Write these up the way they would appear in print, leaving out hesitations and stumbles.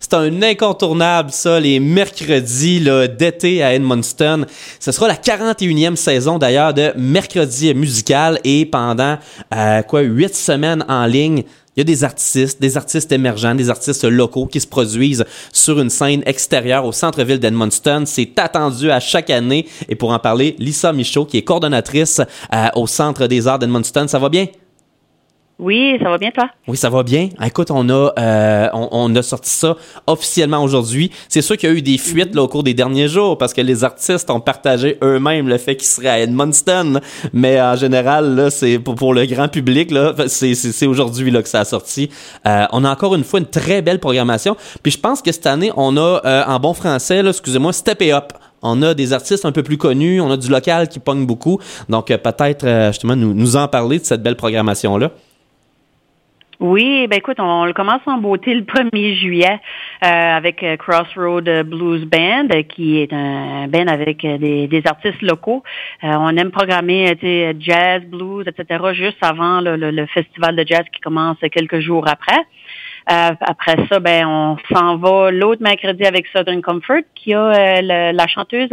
c'est un incontournable, ça, les mercredis là, d'été à Edmundston. Ce sera la 41e saison, d'ailleurs, de Mercredi musical et pendant, 8 semaines en ligne, il y a des artistes émergents, des artistes locaux qui se produisent sur une scène extérieure au centre-ville d'Edmundston. C'est attendu à chaque année. Et pour en parler, Lisa Michaud, qui est coordonnatrice au Centre des arts d'Edmundston. Ça va bien? Oui, ça va bien, toi? Oui, ça va bien. Écoute, on a sorti ça officiellement aujourd'hui. C'est sûr qu'il y a eu des fuites là, au cours des derniers jours parce que les artistes ont partagé eux-mêmes le fait qu'ils seraient à Edmundston. Mais en général, là, c'est pour le grand public, là, c'est aujourd'hui là, que ça a sorti. On a encore une fois une très belle programmation. Puis je pense que cette année, on a, en bon français, là, excusez-moi, step it up. On a des artistes un peu plus connus, on a du local qui pogne beaucoup. Donc, peut-être, justement, nous en parler de cette belle programmation-là. Oui, ben écoute, on le commence en beauté le 1er juillet avec Crossroad Blues Band, qui est un band avec des artistes locaux. On aime programmer jazz, blues, etc. juste avant le festival de jazz qui commence quelques jours après. Après ça, ben on s'en va l'autre mercredi avec Southern Comfort, qui a la chanteuse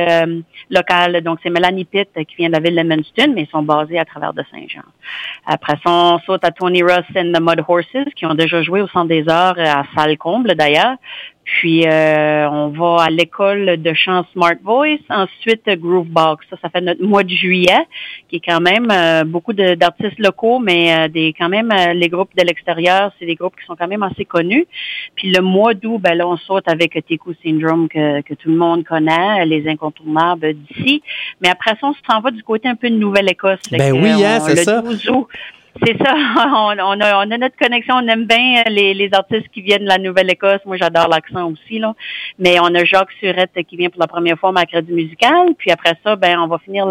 locale. Donc, c'est Mélanie Pitt qui vient de la ville de Munston, mais ils sont basés à travers de Saint-Jean. Après ça, on saute à Tony Ross and the Mud Horses, qui ont déjà joué au Centre des Arts à Salle-Comble, d'ailleurs. Puis, on va à l'école de chant Smart Voice. Ensuite, Groovebox. Ça fait notre mois de juillet, qui est quand même beaucoup d'artistes locaux, mais quand même, les groupes de l'extérieur, c'est des groupes qui sont quand même assez connus. Puis, le mois d'août, ben là, on saute avec Teku Syndrome, que tout le monde connaît, les incontournables d'ici. Mais après ça, on s'en va du côté un peu de Nouvelle-Écosse. Ben oui, c'est ça. 12 août, c'est ça, on a notre connexion, on aime bien les artistes qui viennent de la Nouvelle-Écosse. Moi, j'adore l'accent aussi, là. Mais on a Jacques Surette qui vient pour la première fois au Mercredi musical. Puis après ça, ben on va finir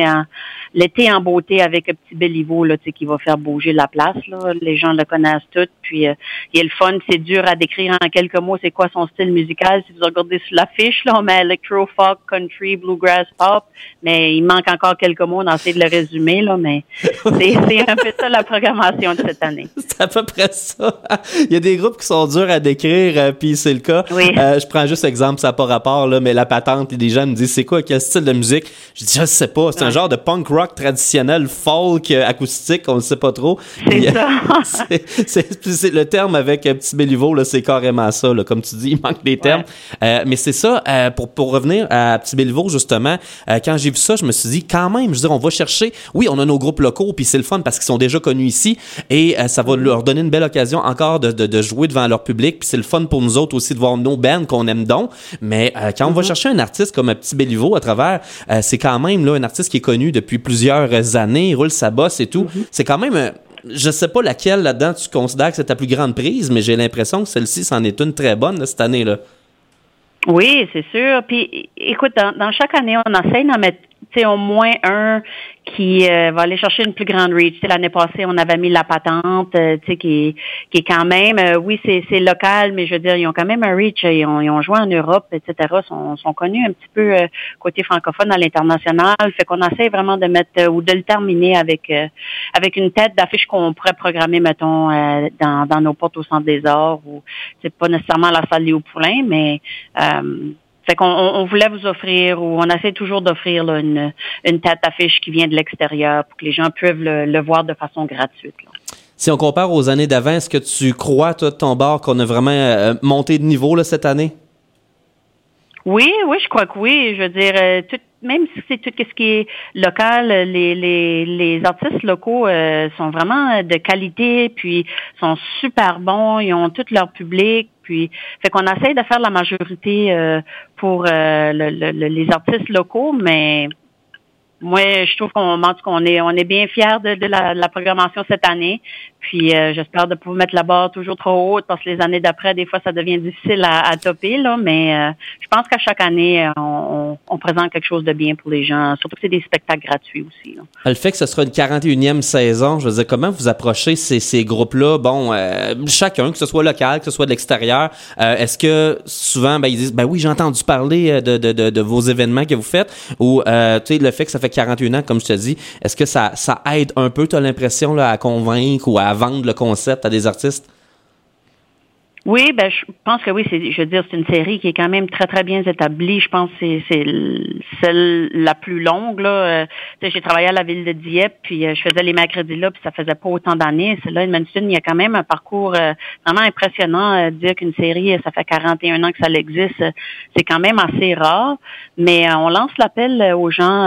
l'été en beauté avec Petit Béliveau, là, qui va faire bouger la place, là. Les gens le connaissent tous. Puis il est le fun, c'est dur à décrire en quelques mots c'est quoi son style musical. Si vous regardez sur l'affiche, là, on met electro, folk, country, bluegrass, pop. Mais il manque encore quelques mots, on a essayé de le résumer, là, mais c'est un peu ça la programmation de cette année. C'est à peu près ça. Il y a des groupes qui sont durs à décrire, puis c'est le cas. Oui. Je prends juste exemple, ça n'a pas rapport, là, mais la patente, et des gens me disent, c'est quoi, quel style de musique? Je dis, je sais pas, c'est un genre de punk rock traditionnel, folk, acoustique, on ne sait pas trop. C'est ça. c'est le terme avec Petit Béliveau, là, c'est carrément ça, là, comme tu dis, il manque des termes. Ouais. Mais c'est ça, pour revenir à Petit Béliveau, justement, quand j'ai vu ça, je me suis dit, quand même, je veux dire, on va chercher, oui, on a nos groupes locaux, puis c'est le fun parce qu'ils sont déjà connus ici, et ça va leur donner une belle occasion encore de jouer devant leur public, puis c'est le fun pour nous autres aussi de voir nos bands qu'on aime donc, mais quand on va chercher un artiste comme Petit Béliveau à travers, c'est quand même là un artiste qui est connu depuis plusieurs années, il roule sa bosse et tout, c'est quand même... je sais pas laquelle là-dedans tu considères que c'est ta plus grande prise, mais j'ai l'impression que celle-ci, c'en est une très bonne là, cette année-là. Oui, c'est sûr. Puis, écoute, dans chaque année, on essaie d'en mettre au moins un qui va aller chercher une plus grande reach. L'année passée, on avait mis La Patente, qui est quand même, oui, c'est local, mais je veux dire, ils ont quand même un reach. Ils ont joué en Europe, etc. Sont connus un petit peu côté francophone à l'international. Fait qu'on essaie vraiment de mettre ou de le terminer avec une tête d'affiche qu'on pourrait programmer, mettons, dans nos portes au Centre des Arts, ou c'est pas nécessairement la salle Léo Poulain, mais fait qu'on voulait vous offrir, ou on essaie toujours d'offrir là, une tête d'affiche qui vient de l'extérieur pour que les gens puissent le voir de façon gratuite. Là. Si on compare aux années d'avant, est-ce que tu crois, toi, de ton bord, qu'on a vraiment monté de niveau là, cette année? Oui, je crois que oui. Je veux dire, même si c'est tout ce qui est local, les artistes locaux sont vraiment de qualité, puis sont super bons, ils ont tout leur public, puis fait qu'on essaye de faire la majorité pour les artistes locaux, mais moi, je trouve qu'on est bien fiers de la programmation cette année. Puis j'espère de pouvoir mettre la barre toujours trop haute parce que les années d'après, des fois, ça devient difficile à topper, là. Mais je pense qu'à chaque année, on présente quelque chose de bien pour les gens. Surtout que c'est des spectacles gratuits aussi, là. Le fait que ce sera une 41e saison, je veux dire, comment vous approchez ces groupes-là? Bon, chacun, que ce soit local, que ce soit de l'extérieur, est-ce que souvent, ils disent, oui, j'ai entendu parler de vos événements que vous faites, ou, tu sais, le fait que ça fait 41 ans, comme je te dis, est-ce que ça aide un peu, tu as l'impression, là, à convaincre ou à vendre le concept à des artistes? Oui, ben je pense que oui, je veux dire, c'est une série qui est quand même très, très bien établie. Je pense que c'est celle la plus longue, là. J'ai travaillé à la ville de Dieppe, puis je faisais les mercredis là, puis ça faisait pas autant d'années. Celle-là, Edmundston, il y a quand même un parcours vraiment impressionnant. Dire qu'une série, ça fait 41 ans que ça existe, c'est quand même assez rare. Mais on lance l'appel aux gens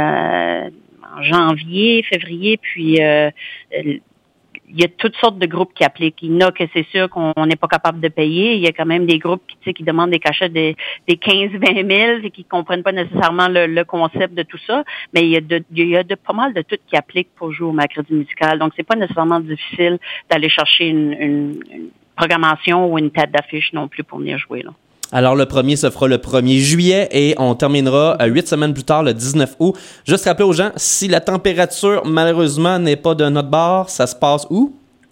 en janvier, février, puis il y a toutes sortes de groupes qui appliquent. Il y en a que c'est sûr qu'on n'est pas capable de payer. Il y a quand même des groupes qui demandent des cachets des 15-20 000 et qui comprennent pas nécessairement le concept de tout ça. Mais il y a pas mal de tout qui appliquent pour jouer au mercredi musical. Donc, c'est pas nécessairement difficile d'aller chercher une programmation ou une tête d'affiche non plus pour venir jouer, là. Alors, le premier se fera le 1er juillet et on terminera 8 semaines plus tard, le 19 août. Juste rappeler aux gens, si la température, malheureusement, n'est pas de notre bord, ça se passe où?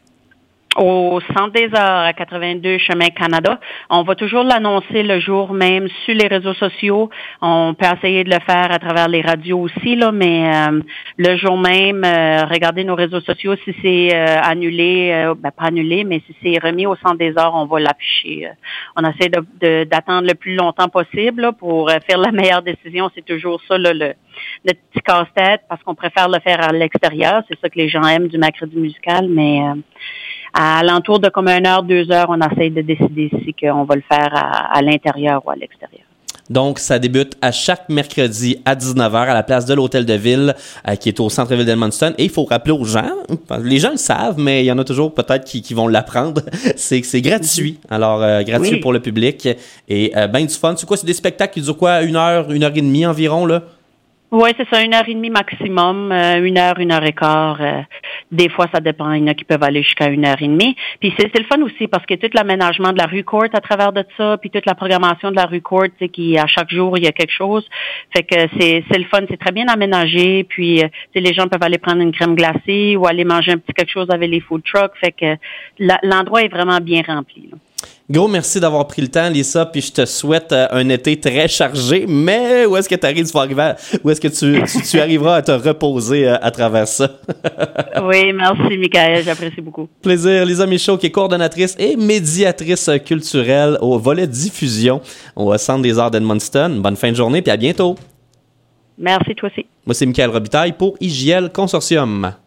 Au Centre des Arts à 82 Chemin Canada. On va toujours l'annoncer le jour même sur les réseaux sociaux. On peut essayer de le faire à travers les radios aussi, là, mais le jour même, regardez nos réseaux sociaux. Si c'est annulé, pas annulé, mais si c'est remis au Centre des Arts, on va l'afficher. On essaie d'attendre le plus longtemps possible là, pour faire la meilleure décision. C'est toujours ça, là, le petit casse-tête, parce qu'on préfère le faire à l'extérieur. C'est ça que les gens aiment du mercredi musical, mais à l'entour de comme 1 heure, 2 heures, on essaie de décider si on va le faire à l'intérieur ou à l'extérieur. Donc, ça débute à chaque mercredi à 19h à la place de l'Hôtel de Ville qui est au centre-ville d'Edmundston. Et il faut rappeler aux gens, les gens le savent, mais il y en a toujours peut-être qui vont l'apprendre, c'est que c'est gratuit. Alors, gratuit pour le public et ben du fun. C'est quoi, c'est des spectacles qui durent quoi, 1 heure, 1 heure et demie environ, là? Oui, c'est ça, 1h30 maximum, 1 heure, 1h15. Des fois, ça dépend. Il y en a qui peuvent aller jusqu'à 1h30. Puis c'est le fun aussi parce que tout l'aménagement de la rue Courte à travers de ça, puis toute la programmation de la rue Courte, qui à chaque jour, il y a quelque chose. Fait que c'est le fun, c'est très bien aménagé. Puis les gens peuvent aller prendre une crème glacée ou aller manger un petit quelque chose avec les food trucks. Fait que l'endroit est vraiment bien rempli, là. Gros merci d'avoir pris le temps, Lisa, puis je te souhaite un été très chargé, mais où est-ce que tu arrives, où est-ce que tu arriveras à te reposer à travers ça? Oui, merci, Michael, j'apprécie beaucoup. Plaisir. Lisa Michaud, qui est coordonnatrice et médiatrice culturelle au volet diffusion au Centre des Arts d'Edmundston. Bonne fin de journée, puis à bientôt. Merci, toi aussi. Moi, c'est Michael Robitaille pour IJL Consortium.